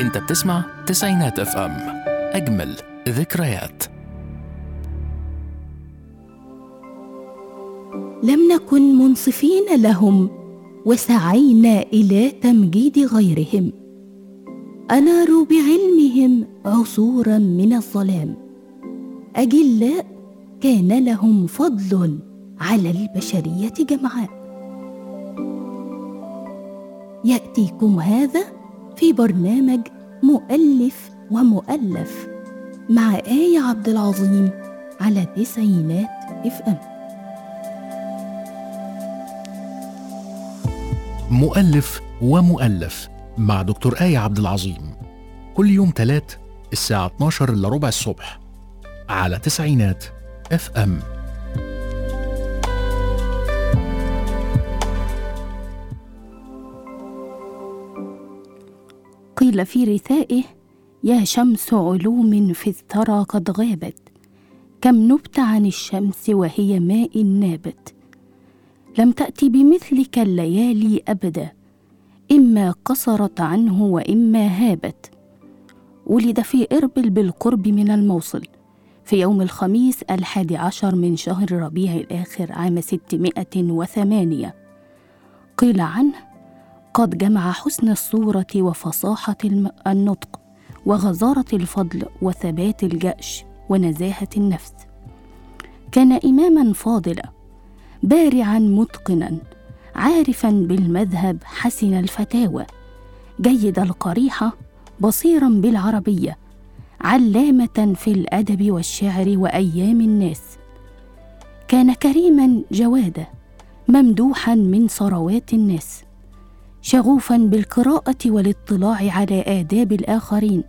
انت بتسمع تسعينات اف ام، اجمل ذكريات. لم نكن منصفين لهم وسعينا إلى تمجيد غيرهم، أناروا بعلمهم عصورا من الظلام، أجلاء كان لهم فضل على البشرية جمعاء. يأتيكم هذا في برنامج مؤلف ومؤلف مع آية عبد العظيم على تسعينات اف ام. مؤلف ومؤلف مع دكتور آية عبد العظيم، كل يوم تلات الساعة 12 إلا ربع الصبح على تسعينات اف ام. قيل في رثائه: يا شمس علوم في الثرى قد غابت، كم نبت عن الشمس وهي ماء نابت. لم تأتي بمثلك الليالي أبدا، إما قصرت عنه وإما هابت. ولد في إربل بالقرب من الموصل في يوم الخميس 11 من شهر ربيع الآخر عام 608. قيل عنه: قد جمع حسن الصورة وفصاحة النطق وغزارة الفضل وثبات الجأش ونزاهة النفس. كان إماما فاضلا، بارعا متقنا، عارفا بالمذهب، حسن الفتاوى، جيد القريحة، بصيرا بالعربية، علامة في الأدب والشعر وأيام الناس. كان كريما جوادا، ممدوحا من ثروات الناس، شغوفا بالقراءة والاطلاع على آداب الآخرين.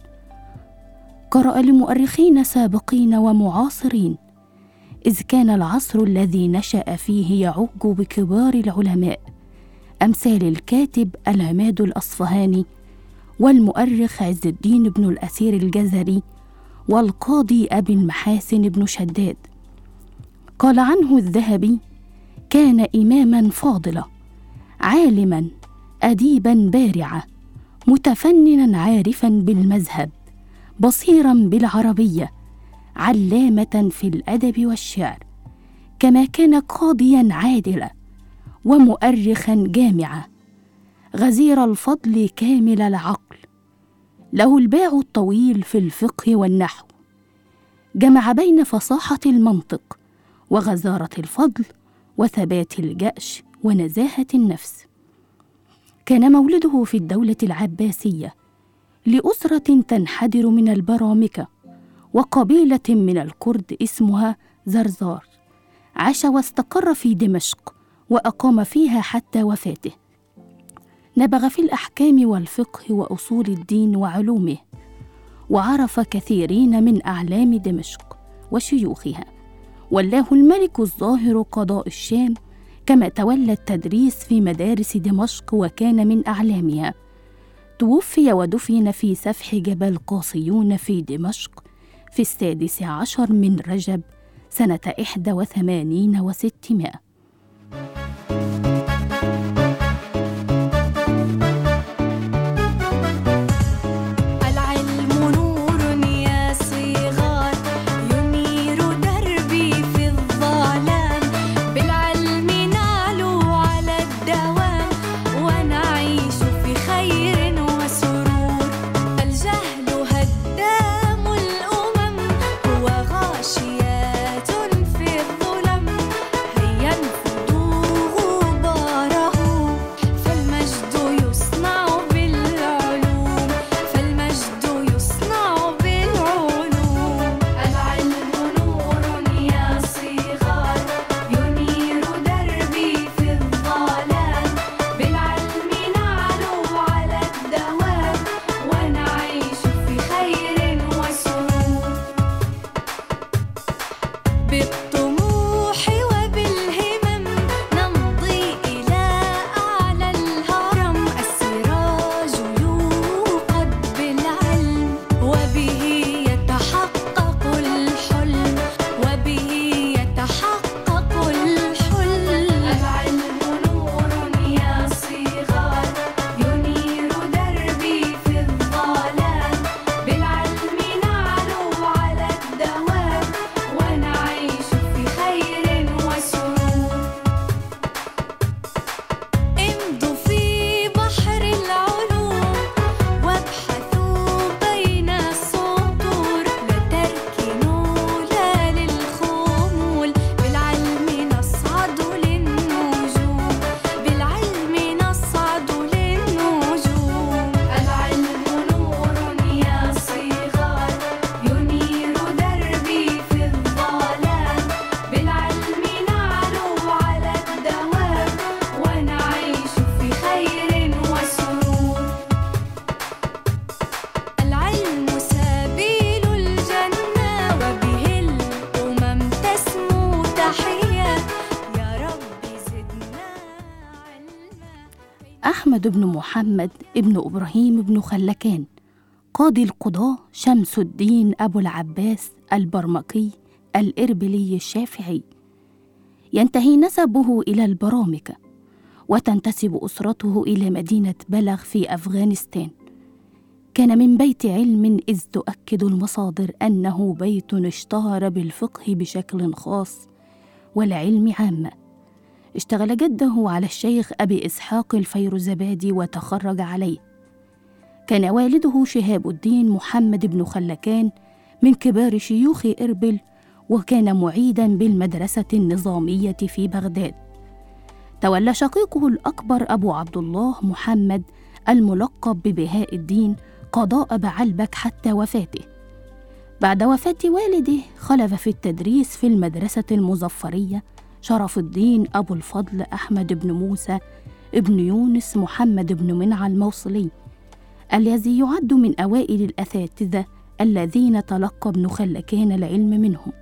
قرأ لمؤرخين سابقين ومعاصرين، إذ كان العصر الذي نشأ فيه يعج بكبار العلماء أمثال الكاتب العماد الأصفهاني، والمؤرخ عز الدين بن الأثير الجزري، والقاضي أبي المحاسن بن شداد. قال عنه الذهبي: كان إماما فاضلا، عالما أديبا بارعا، متفننا عارفا بالمذهب، بصيرا بالعربية، علامة في الأدب والشعر. كما كان قاضيا عادلا ومؤرخا جامعا، غزير الفضل كامل العقل، له الباع الطويل في الفقه والنحو، جمع بين فصاحة المنطق وغزارة الفضل وثبات الجأش ونزاهة النفس. كان مولده في الدولة العباسية لأسرة تنحدر من البرامكة وقبيلة من الكرد اسمها زرزار. عاش واستقر في دمشق وأقام فيها حتى وفاته. نبغ في الأحكام والفقه وأصول الدين وعلومه، وعرف كثيرين من أعلام دمشق وشيوخها. ولاه الملك الظاهر قضاء الشام، كما تولى التدريس في مدارس دمشق وكان من أعلامها. توفي ودفن في سفح جبل قاصيون في دمشق في 16 من رجب سنة 81 و600. وغاشيات في الظلم، هيا أحمد بن محمد ابن إبراهيم بن خلكان، قاضي القضاة شمس الدين أبو العباس البرمكي الإربلي الشافعي. ينتهي نسبه إلى البرامكة، وتنتسب أسرته إلى مدينة بلخ في أفغانستان. كان من بيت علم، إذ تؤكد المصادر أنه بيت اشتهر بالفقه بشكل خاص والعلم عامة. اشتغل جده على الشيخ أبي إسحاق الفيروزبادي وتخرج عليه. كان والده شهاب الدين محمد بن خلكان من كبار شيوخ إربل، وكان معيداً بالمدرسة النظامية في بغداد. تولى شقيقه الأكبر أبو عبد الله محمد الملقب ببهاء الدين قضاء بعلبك حتى وفاته. بعد وفاة والده خلف في التدريس في المدرسة المظفرية شرف الدين أبو الفضل أحمد بن موسى ابن يونس محمد بن منع الموصلي، الذي يعد من أوائل الأساتذة الذين تلقى ابن خلكان العلم منهم.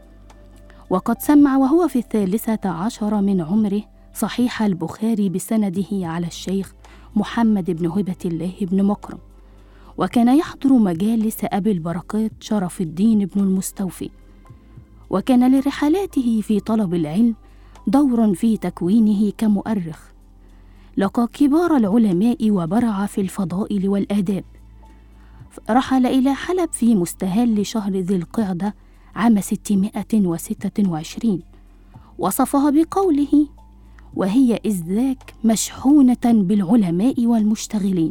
وقد سمع وهو في 13 من عمره صحيح البخاري بسنده على الشيخ محمد بن هبة الله بن مكرم، وكان يحضر مجالس أبي البركات شرف الدين بن المستوفي. وكان لرحلاته في طلب العلم دور في تكوينه كمؤرخ. لقى كبار العلماء وبرع في الفضائل والآداب. رحل إلى حلب في مستهل شهر ذي القعدة عام 626، وصفها بقوله: وهي إذ ذاك مشحونة بالعلماء والمشتغلين.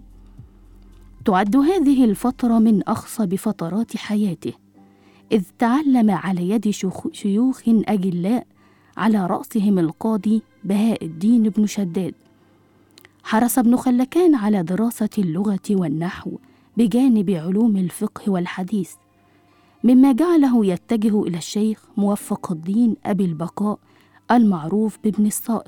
تعد هذه الفترة من أخصب فترات حياته، إذ تعلم على يد شيوخ أجلاء، على رأسهم القاضي بهاء الدين بن شداد. حرص ابن خلكان على دراسة اللغة والنحو بجانب علوم الفقه والحديث، مما جعله يتجه إلى الشيخ موفق الدين أبي البقاء المعروف بابن الصائغ.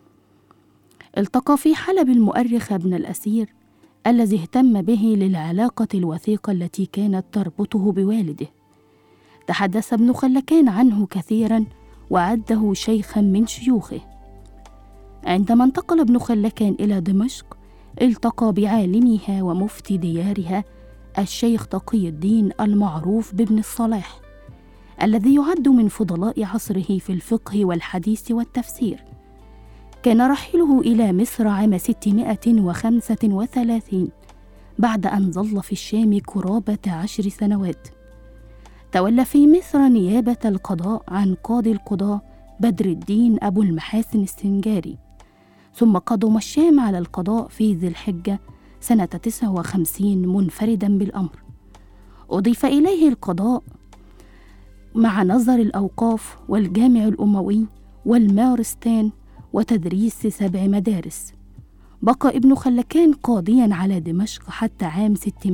التقى في حلب المؤرخ ابن الأسير الذي اهتم به للعلاقة الوثيقة التي كانت تربطه بوالده. تحدث ابن خلكان عنه كثيرا وعده شيخا من شيوخه. عندما انتقل ابن خلكان إلى دمشق التقى بعالمها ومفتي ديارها الشيخ تقي الدين المعروف بابن الصلاح، الذي يعد من فضلاء عصره في الفقه والحديث والتفسير. كان رحيله إلى مصر عام 635 بعد أن ظل في الشام قرابة 10 سنوات. تولى في مصر نيابة القضاء عن قاضي القضاة بدر الدين أبو المحاسن السنجاري، ثم قدم الشام على القضاء في ذي الحجة سنة 59 منفردا بالأمر. أضيف إليه القضاء مع نظر الأوقاف والجامع الأموي والمارستان وتدريس 7 مدارس. بقى ابن خلكان قاضيا على دمشق حتى عام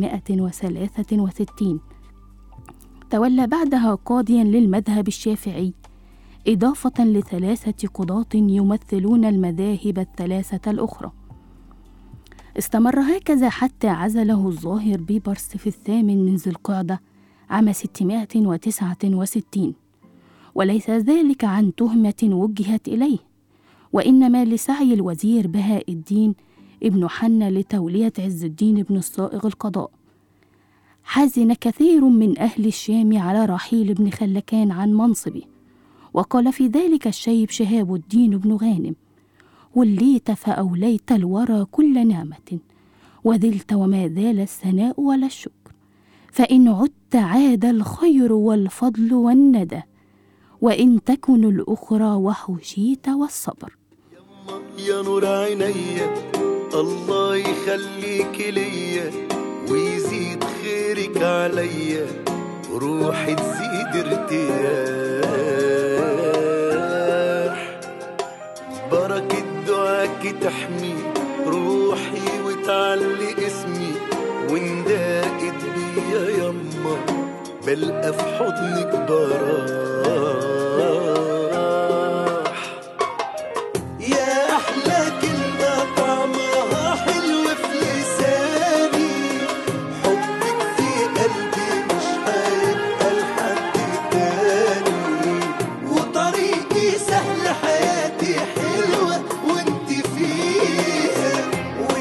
663. تولى بعدها قاضيا للمذهب الشافعي، إضافة ل3 قضاة يمثلون المذاهب ال3 الأخرى. استمر هكذا حتى عزله الظاهر بيبرس في 8 من ذي القعدة عام 669، وليس ذلك عن تهمة وجهت إليه، وإنما لسعي الوزير بهاء الدين ابن حنة لتولية عز الدين بن الصائغ القضاء. حزن كثير من أهل الشام على رحيل ابن خلكان عن منصبه، وقال في ذلك الشيب شهاب الدين بن غانم: وليت فأوليت الورى كل نعمة، وذلت وما ذال الثناء ولا الشكر، فإن عدت عاد الخير والفضل والندى، وإن تكن الأخرى وحشيت والصبر. يا نور عينيا الله يخليك ليا ويزيد خيرك عليا، روحي تزيد ارتياح، بركة دعاك تحمي روحي وتعلي اسمي، ونداقت بيا يما بلقى في حضنك براح. يا أحلى كلمة طعمها حلو في لساني، حبك في قلبي مش هيبقى لحد تاني، وطريقي سهل حياتي حلوة وانت فيها،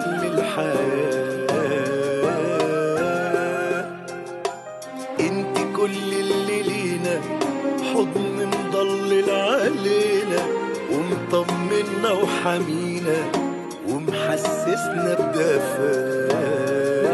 للحياة. انت كل اللي لينا، حضن مضلل علينا ومطمنا وحمينا ومحسسنا بدفاء.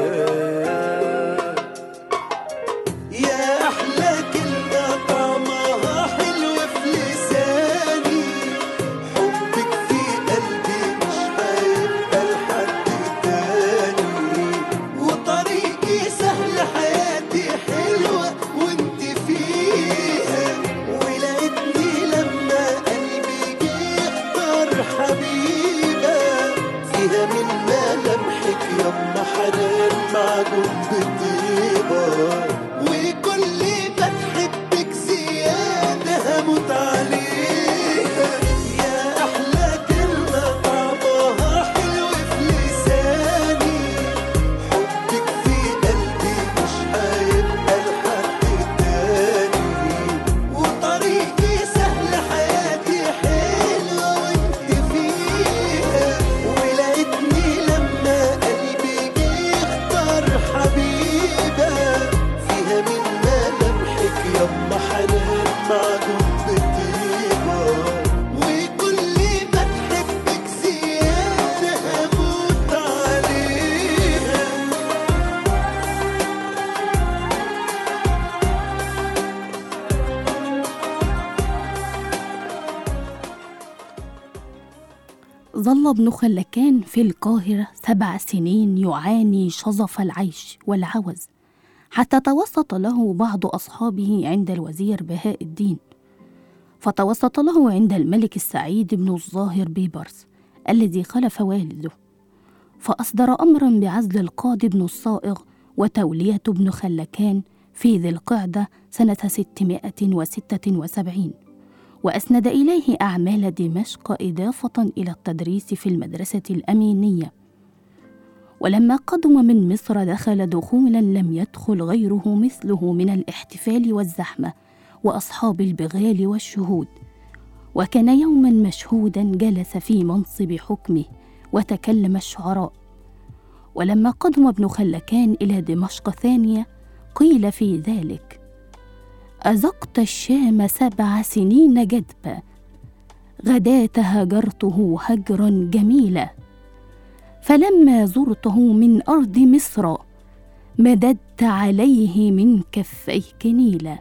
يا أحلى كلمة طعمها حلو في لساني، حبك في قلبي مش هيبقى لحد تاني، وطريقي سهل حياتي حلوة وانت فيها، ولقيتني لما قلبي جه يختار حبيبة فيها من ملامحك يما حنان معجون بطيبة، وكل ما تحبك زيادة هموت عليها. يا أحلى كلمة طعمها حلو في لساني، حبك في قلبي مش هيبقى لحد تاني، وطريقي سهل حياتي حلوة وانت فيها، ولقيتني لما قلبي جه يختار حبيبة فيها من ملامحك يما حنان معجون بطيبة، وكل ما تحبك زيادة هموت عليها. ظل ابن خلكان في القاهرة 7 سنين يعاني شظف العيش والعوز، حتى توسط له بعض أصحابه عند الوزير بهاء الدين، فتوسط له عند الملك السعيد بن الظاهر بيبرس الذي خلف والده، فأصدر أمرا بعزل القاضي بن الصائغ وتولية ابن خلكان في ذي القعدة سنة 676، وأسند إليه أعمال دمشق إضافة إلى التدريس في المدرسة الأمينية. ولما قدم من مصر دخل دخولا لم يدخل غيره مثله من الاحتفال والزحمة وأصحاب البغال والشهود، وكان يوما مشهودا جلس في منصب حكمه وتكلم الشعراء. ولما قدم ابن خلكان إلى دمشق ثانية قيل في ذلك: أذقت الشام 7 سنين جدبا، غداة هجرته هجرا جميلا، فلما زرته من أرض مصر مددت عليه من كفيك نيلا.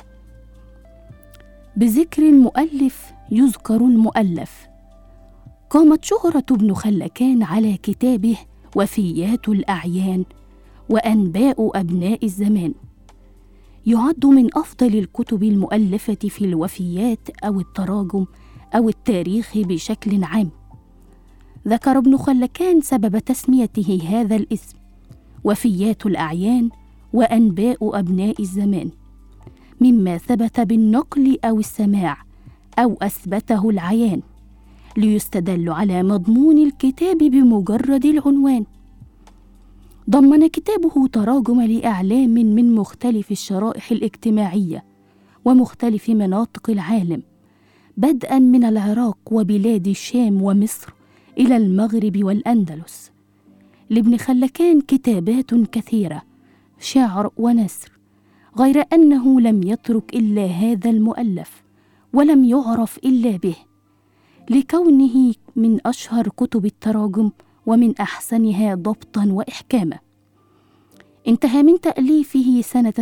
بذكر المؤلف يذكر المؤلف. قامت شهرة ابن خلكان على كتابه وفيات الأعيان وأنباء أبناء الزمان، يعد من أفضل الكتب المؤلفة في الوفيات أو التراجم أو التاريخ بشكل عام. ذكر ابن خلكان سبب تسميته هذا الاسم وفيات الأعيان وأنباء أبناء الزمان مما ثبت بالنقل أو السماع أو أثبته العيان، ليستدل على مضمون الكتاب بمجرد العنوان. ضمن كتابه تراجم لأعلام من مختلف الشرائح الاجتماعية ومختلف مناطق العالم، بدءا من العراق وبلاد الشام ومصر إلى المغرب والأندلس. لابن خلكان كتابات كثيرة، شعر ونثر، غير أنه لم يترك إلا هذا المؤلف ولم يعرف إلا به، لكونه من أشهر كتب التراجم ومن أحسنها ضبطا وإحكاما. انتهى من تأليفه سنة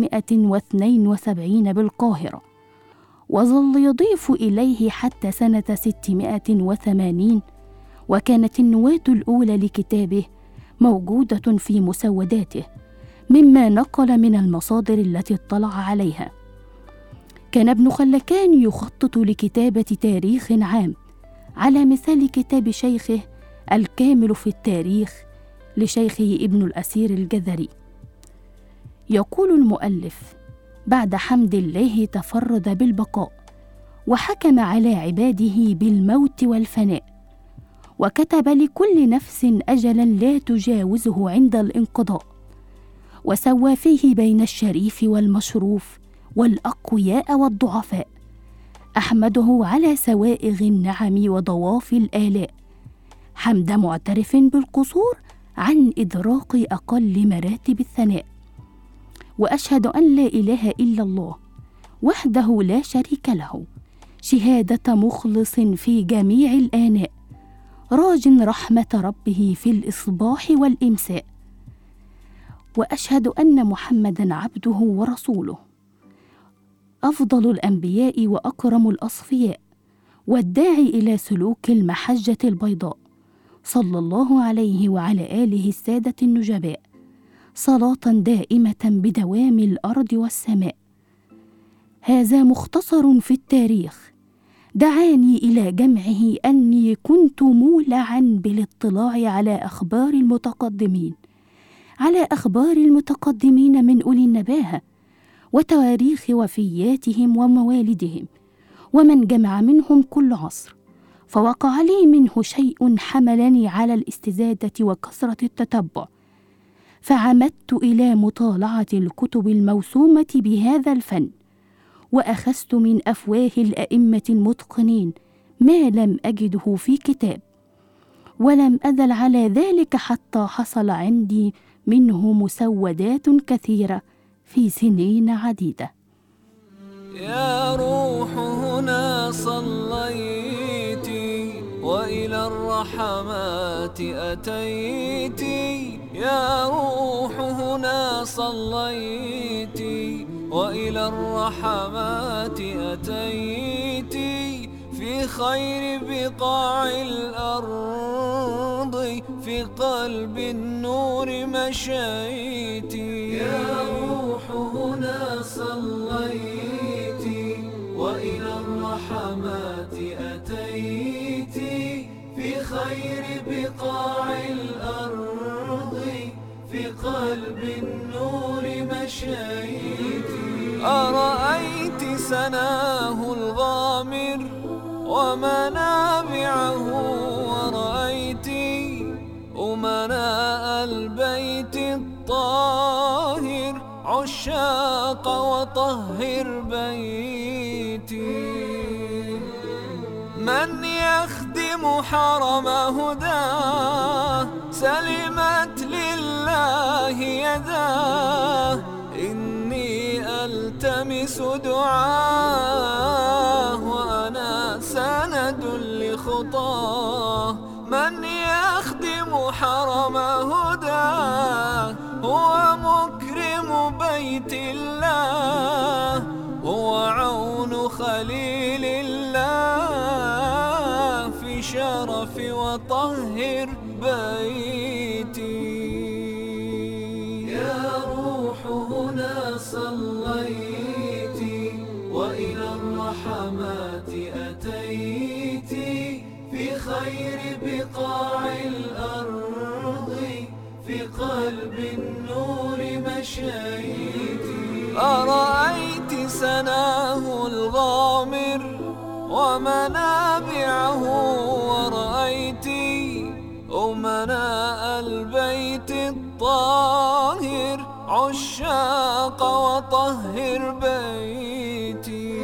672 بالقاهرة، وظل يضيف إليه حتى سنة 680، وكانت النواة الأولى لكتابه موجودة في مسوداته مما نقل من المصادر التي اطلع عليها. كان ابن خلكان يخطط لكتابة تاريخ عام على مثال كتاب شيخه الكامل في التاريخ لشيخه ابن الأثير الجذري. يقول المؤلف: بعد حمد الله تفرد بالبقاء، وحكم على عباده بالموت والفناء، وكتب لكل نفس أجلا لا تجاوزه عند الانقضاء، وسوى فيه بين الشريف والمشروف والأقوياء والضعفاء، أحمده على سوائغ النعم وضواف الآلاء، حمد معترف بالقصور عن إدراك أقل مراتب الثناء. وأشهد أن لا إله إلا الله وحده لا شريك له، شهادة مخلص في جميع الآناء، راج رحمة ربه في الإصباح والإمساء. وأشهد أن محمدًا عبده ورسوله، أفضل الأنبياء وأكرم الأصفياء، والداعي إلى سلوك المحجة البيضاء، صلى الله عليه وعلى آله السادة النجباء، صلاة دائمة بدوام الأرض والسماء. هذا مختصر في التاريخ دعاني إلى جمعه أني كنت مولعا بالاطلاع على أخبار المتقدمين من أولي النباهة، وتواريخ وفياتهم وموالدهم، ومن جمع منهم كل عصر. فوقع لي منه شيء حملني على الاستزادة وكثرة التتبع، فعمدت إلى مطالعة الكتب الموسومة بهذا الفن، وأخذت من أفواه الأئمة المتقنين ما لم أجده في كتاب، ولم أزل على ذلك حتى حصل عندي منه مسودات كثيرة في سنين عديدة. يا روح هنا صليت وإلى الرحمات أتيت، يا روح هنا صليت وإلى الرحمات أتيت، في خير بقاع الأرض في قلب النور مشيت. يا روح هنا صليت وإلى الرحمات أتيت، في خير بقاع الأرض في قلب النور مشيت. أرأيت سناه الغامر ومنابعه، ورأيت أمناء البيت الطاهر، عشاق وطهر بيتي. من يخدم حرم هداه سلمت لله يداه، إني ألتمس دعاه وأنا سند لخطاه. من يخدم حرم هداه هو مكرم بيت الله، هو عون خليل الله في شرف وطهر بيتي. يا روح هنا صليت وإلى الرحمات أتيت، في خير بقاع الأرض في قلب النور مشيت. أرأيت سناه الغامر ومنابعه، ورأيت أمناء البيت الطاهر، عشاق وطهر بيتي.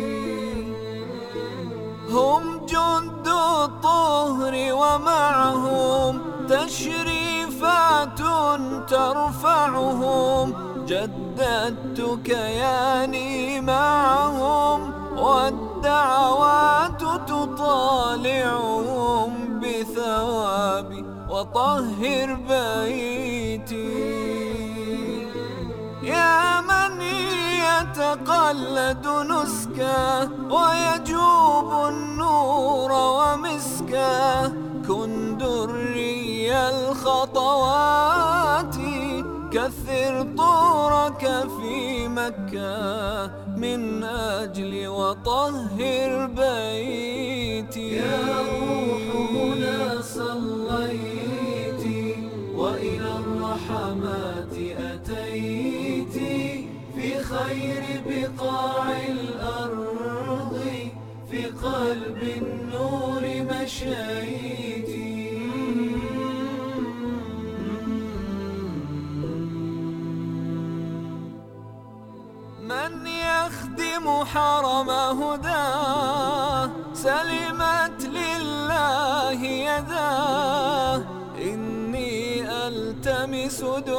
هم جند الطهر ومعهم تشريفات ترفعهم، جددت كياني معهم والدعوات تطالعهم بثوابي وطهر بيتي. يا من يتقلد نسكه ويجوب النور ومسكه، كن دري الخطوات كثر طورك في مكة من أجل وطهر بيتي. يا روح هنا صليت وإلى الرحمات أتيت، في خير بقاع الأرض في قلب النور مشيت. من يخدم حرم هداه سلمت لله يداه، إني ألتمس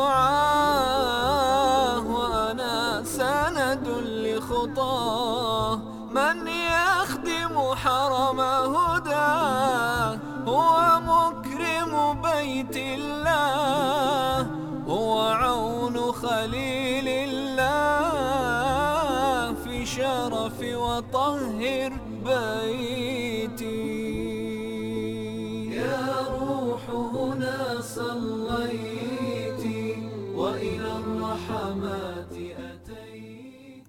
دعاه وأنا سند لخطاه. من يخدم حرم هداه هو مكرم بيت الله، هو عون خليل الله في شرف وطهر بيتي. يا روح هنا صليتي وإلى الرحمات أتيت.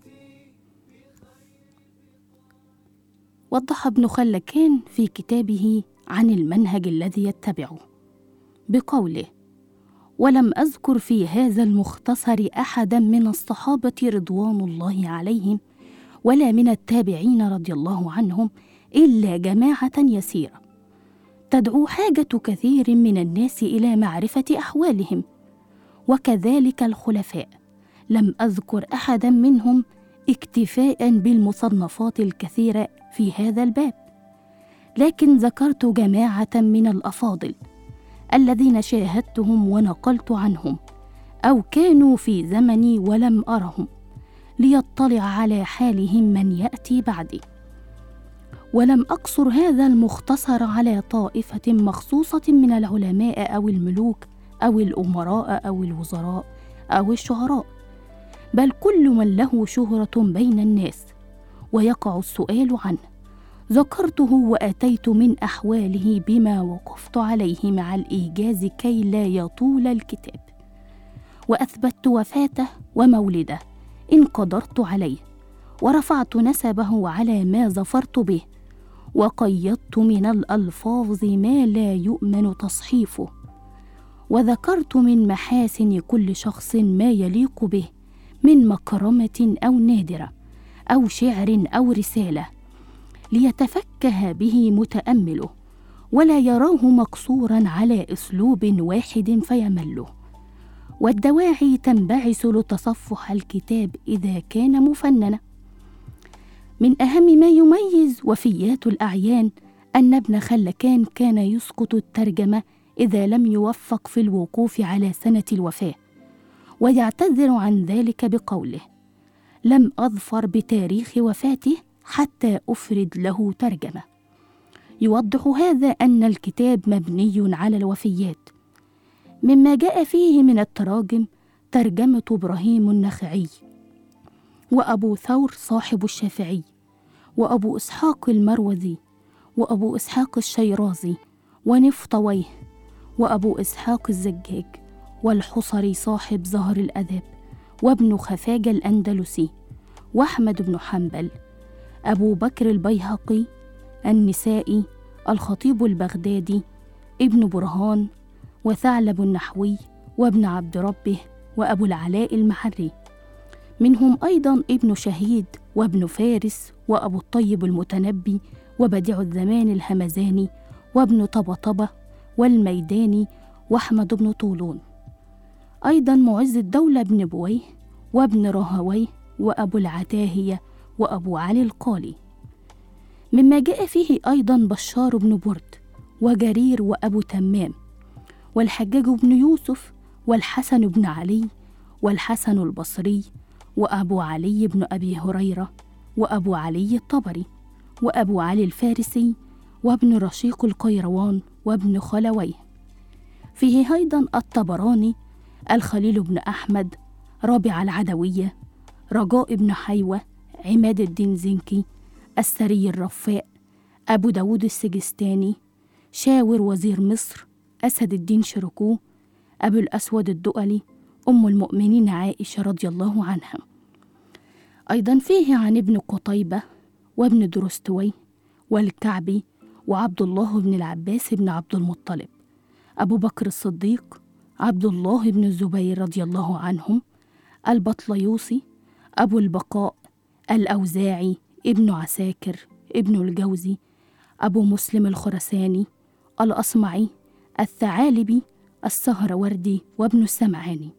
وضح ابن خلكان في كتابه عن المنهج الذي يتبعه بقوله: ولم أذكر في هذا المختصر أحدا من الصحابة رضوان الله عليهم ولا من التابعين رضي الله عنهم إلا جماعة يسيرة تدعو حاجة كثير من الناس إلى معرفة أحوالهم، وكذلك الخلفاء لم أذكر أحدا منهم اكتفاء بالمصنفات الكثيرة في هذا الباب، لكن ذكرت جماعة من الأفاضل الذين شاهدتهم ونقلت عنهم أو كانوا في زمني ولم أرهم، ليطلع على حالهم من يأتي بعدي. ولم أقصر هذا المختصر على طائفة مخصوصة من العلماء أو الملوك أو الأمراء أو الوزراء أو الشعراء، بل كل من له شهرة بين الناس ويقع السؤال عنه ذكرته وأتيت من أحواله بما وقفت عليه مع الإيجاز كي لا يطول الكتاب، وأثبت وفاته ومولده إن قدرت عليه، ورفعت نسبه على ما ظفرت به، وقيدت من الألفاظ ما لا يؤمن تصحيفه، وذكرت من محاسن كل شخص ما يليق به من مكرمة أو نادرة أو شعر أو رسالة، ليتفكه به متأمله ولا يراه مقصورا على أسلوب واحد فيمله. والدواعي تنبعث لتصفح الكتاب إذا كان مفننا. من أهم ما يميز وفيات الأعيان أن ابن خلكان كان يسقط الترجمة إذا لم يوفق في الوقوف على سنة الوفاة، ويعتذر عن ذلك بقوله: لم أظفر بتاريخ وفاته حتى أفرد له ترجمة. يوضح هذا أن الكتاب مبني على الوفيات. مما جاء فيه من التراجم ترجمة إبراهيم النخعي، وأبو ثور صاحب الشافعي، وأبو إسحاق المروزي، وأبو إسحاق الشيرازي، ونفطويه، وأبو إسحاق الزجاج، والحصري صاحب ظهر الأدب، وابن خفاجة الأندلسي، وأحمد بن حنبل، أبو بكر البيهقي، النسائي، الخطيب البغدادي، ابن برهان، وثعلب النحوي، وابن عبد ربه، وأبو العلاء المحري. منهم أيضا ابن شهيد، وابن فارس، وأبو الطيب المتنبي، وبديع الزمان الهمزاني، وابن طبطبة، والميداني، وأحمد بن طولون. أيضا معز الدولة بن بويه، وابن رهويه، وأبو العتاهية، وأبو علي القالي. مما جاء فيه أيضا بشار بن برد، وجرير، وأبو تمام، والحجاج بن يوسف، والحسن بن علي، والحسن البصري، وأبو علي بن أبي هريرة، وأبو علي الطبري، وأبو علي الفارسي، وابن رشيق القيروان، وابن خلويه. فيه أيضا الطبراني، الخليل بن أحمد، رابع العدوية، رجاء بن حيوة، عماد الدين زنكي، السري الرفاء، أبو داود السجستاني، شاور وزير مصر، أسد الدين شركوه، أبو الأسود الدؤلي، أم المؤمنين عائشة رضي الله عنها. أيضا فيه عن ابن قطيبة، وابن درستوي، والكعبي، وعبد الله بن العباس بن عبد المطلب، أبو بكر الصديق، عبد الله بن الزبير رضي الله عنهم، البطليوسي، أبو البقاء، الأوزاعي، ابن عساكر، ابن الجوزي، أبو مسلم الخرساني، الأصمعي، الثعالبي، السهروردي، وابن السمعاني.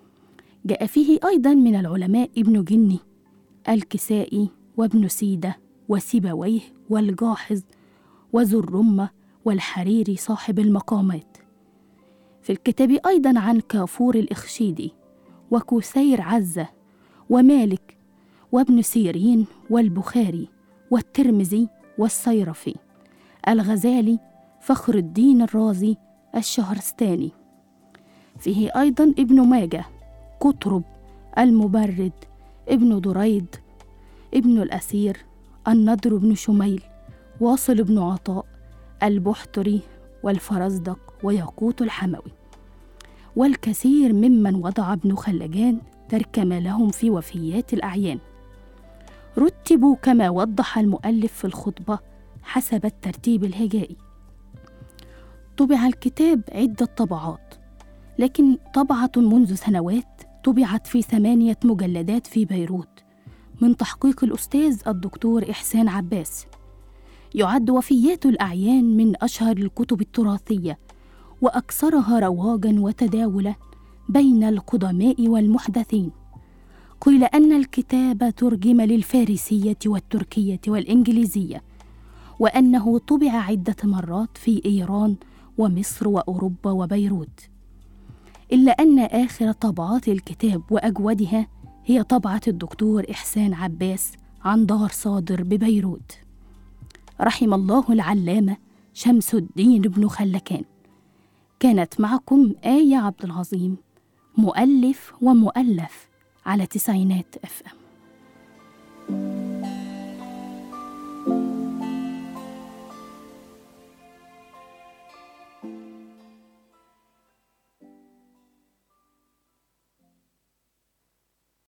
جاء فيه أيضا من العلماء ابن جني، الكسائي، وابن سيدة، وسيبويه، والجاحظ، وذو الرمة، والحريري صاحب المقامات. في الكتاب أيضا عن كافور الإخشيدي وكثير عزة ومالك وابن سيرين والبخاري والترمذي والصيرفي، الغزالي، فخر الدين الرازي، الشهرستاني. فيه أيضا ابن ماجه، قطرب، المبرد، ابن دريد، ابن الأثير، النضر بن شميل، واصل بن عطاء، البحتري والفرزدق وياقوت الحموي، والكثير ممن وضع ابن خلجان تركما لهم في وفيات الأعيان. رتبوا كما وضح المؤلف في الخطبة حسب الترتيب الهجائي. طبع الكتاب عدة طبعات، لكن طبعة منذ سنوات طبعت في 8 مجلدات في بيروت من تحقيق الأستاذ الدكتور إحسان عباس. يعد وفيات الأعيان من أشهر الكتب التراثية وأكثرها رواجاً وتداولاً بين القدماء والمحدثين. قيل أن الكتاب ترجم للفارسية والتركية والإنجليزية، وأنه طبع عدة مرات في إيران ومصر وأوروبا وبيروت، إلا أن آخر طبعات الكتاب وأجودها هي طبعة الدكتور إحسان عباس عن دار صادر ببيروت. رحم الله العلامة شمس الدين بن خلكان. كانت معكم آية عبد العظيم، مؤلف ومؤلف على 90 FM.